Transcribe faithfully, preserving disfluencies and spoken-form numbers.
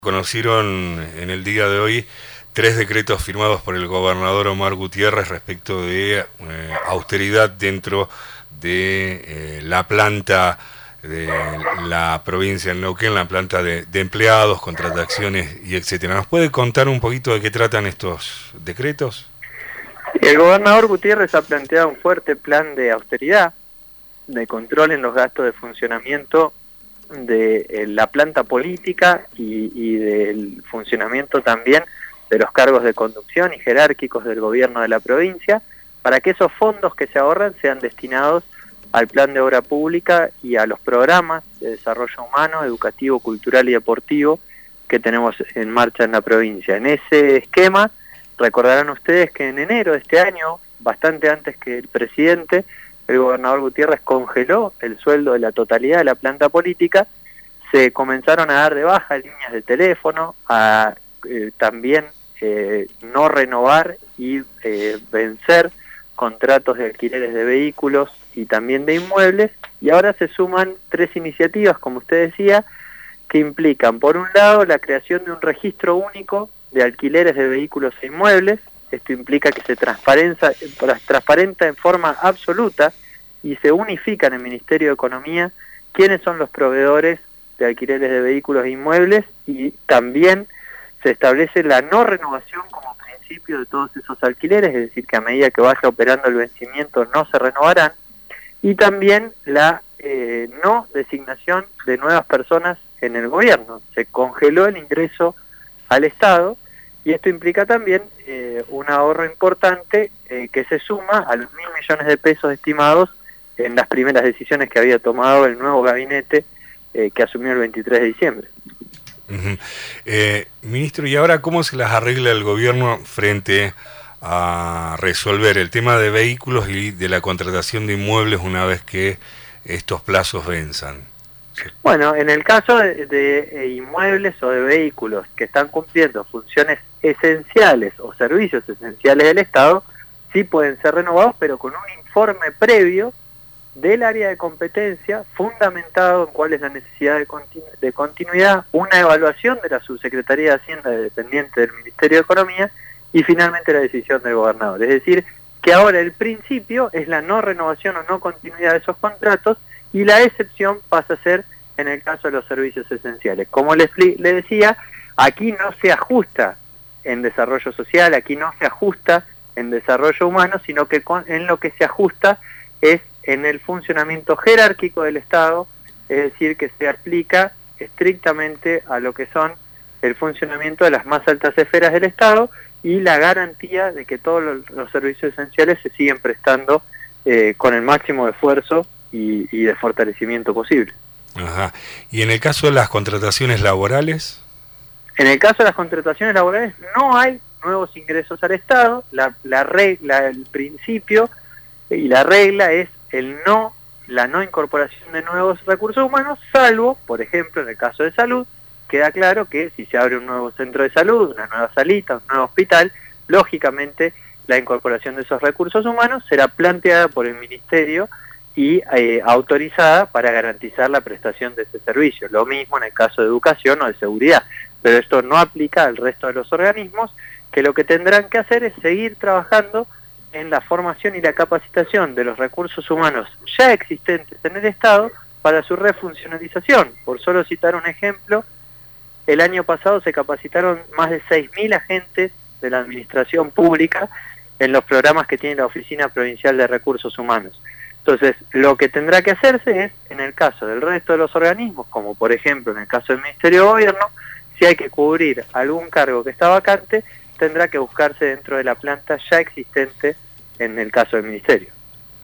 Conocieron en el día de hoy tres decretos firmados por el gobernador Omar Gutiérrez respecto de eh, austeridad dentro de eh, la planta de la provincia de Neuquén, la planta de, de empleados, contrataciones y etcétera. ¿Nos puede contar un poquito de qué tratan estos decretos? El gobernador Gutiérrez ha planteado un fuerte plan de austeridad, de control en los gastos de funcionamiento de eh, la planta política y, y del funcionamiento también de los cargos de conducción y jerárquicos del gobierno de la provincia, para que esos fondos que se ahorran sean destinados al plan de obra pública y a los programas de desarrollo humano, educativo, cultural y deportivo que tenemos en marcha en la provincia. En ese esquema, recordarán ustedes que en enero de este año, bastante antes que el presidente, el gobernador Gutiérrez congeló el sueldo de la totalidad de la planta política, se comenzaron a dar de baja líneas de teléfono, a eh, también eh, no renovar y eh, vencer contratos de alquileres de vehículos y también de inmuebles, y ahora se suman tres iniciativas, como usted decía, que implican, por un lado, la creación de un registro único de alquileres de vehículos e inmuebles. Esto implica que se transparenta, transparenta en forma absoluta y se unifica en el Ministerio de Economía quiénes son los proveedores de alquileres de vehículos e inmuebles, y también se establece la no renovación como principio de todos esos alquileres, es decir, que a medida que vaya operando el vencimiento no se renovarán, y también la eh, no designación de nuevas personas en el gobierno. Se congeló el ingreso al Estado, y esto implica también eh, un ahorro importante eh, que se suma a los mil millones de pesos estimados en las primeras decisiones que había tomado el nuevo gabinete eh, que asumió el veintitrés de diciembre. Uh-huh. eh, ministro, ¿y ahora cómo se las arregla el gobierno frente a resolver el tema de vehículos y de la contratación de inmuebles una vez que estos plazos venzan? Bueno, en el caso de, de inmuebles o de vehículos que están cumpliendo funciones esenciales o servicios esenciales del Estado, sí pueden ser renovados, pero con un informe previo del área de competencia, fundamentado en cuál es la necesidad de, continu de continuidad, una evaluación de la Subsecretaría de Hacienda dependiente del Ministerio de Economía, y finalmente la decisión del gobernador. Es decir, que ahora el principio es la no renovación o no continuidad de esos contratos, y la excepción pasa a ser en el caso de los servicios esenciales. Como le, le decía, aquí no se ajusta en desarrollo social, aquí no se ajusta en desarrollo humano, sino que con, en lo que se ajusta es en el funcionamiento jerárquico del Estado, es decir, que se aplica estrictamente a lo que son el funcionamiento de las más altas esferas del Estado y la garantía de que todos los, los servicios esenciales se siguen prestando eh, con el máximo de esfuerzo y, y de fortalecimiento posible. Ajá. ¿Y en el caso de las contrataciones laborales? En el caso de las contrataciones laborales no hay nuevos ingresos al Estado. La, la regla, el principio y la regla es el no, la no incorporación de nuevos recursos humanos, salvo, por ejemplo, en el caso de salud, queda claro que si se abre un nuevo centro de salud, una nueva salita, un nuevo hospital, lógicamente la incorporación de esos recursos humanos será planteada por el Ministerio y eh, autorizada para garantizar la prestación de ese servicio. Lo mismo en el caso de educación o de seguridad, pero esto no aplica al resto de los organismos, que lo que tendrán que hacer es seguir trabajando en la formación y la capacitación de los recursos humanos ya existentes en el Estado para su refuncionalización. Por solo citar un ejemplo, el año pasado se capacitaron más de seis mil agentes de la administración pública en los programas que tiene la Oficina Provincial de Recursos Humanos. Entonces, lo que tendrá que hacerse es, en el caso del resto de los organismos, como por ejemplo en el caso del Ministerio de Gobierno, si hay que cubrir algún cargo que está vacante, tendrá que buscarse dentro de la planta ya existente en el caso del Ministerio.